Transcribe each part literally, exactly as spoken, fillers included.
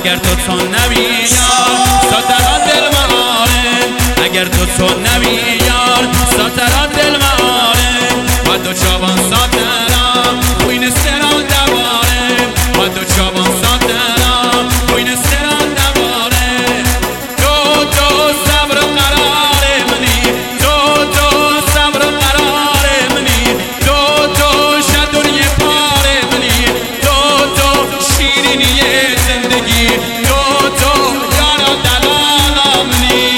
اگر تو تو نبی یار ساتران دل مهاره اگر تو تو نبی یار ساتران دل مهاره و دو چابان ساتران خوین سران دواره و دو چابان ساتران خوین سران دواره تو تو صبر قرار منی تو تو صبر قرار منی تو تو شدوری پار منی تو تو شیرینی زندگی تو تو یارا دلالا منی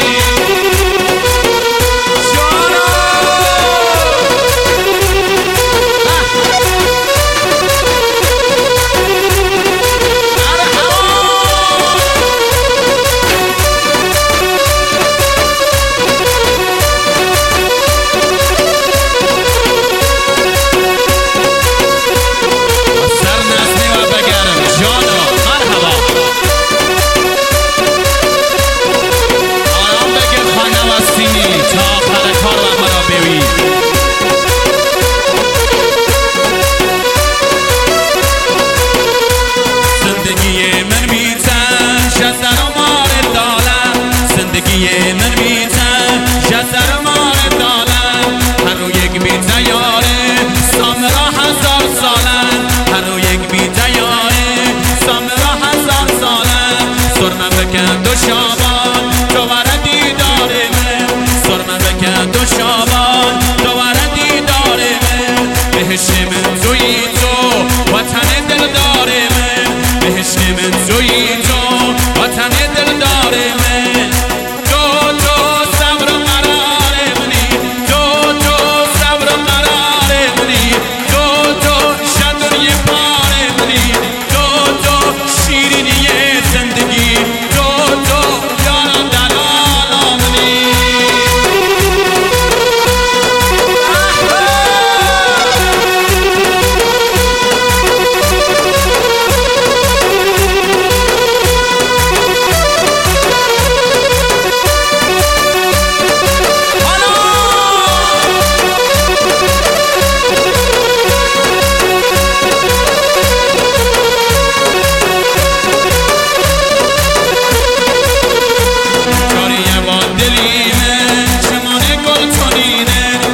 زندگی من بیتن جزر مار دالن هر رو یک بیتن یاره سامرا هزار سالن هر رو یک بیتن یاره سامرا هزار سالن سرمن بکن دو شابان دوباره دیدار من سرمن بکن دو شابان دوباره دیدار من بهشت من توی تو وطن دلدار من بهشت من توی تو وطن دلدار من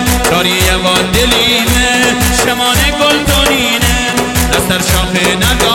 شمانه گل دونینه دستر شاخه ندار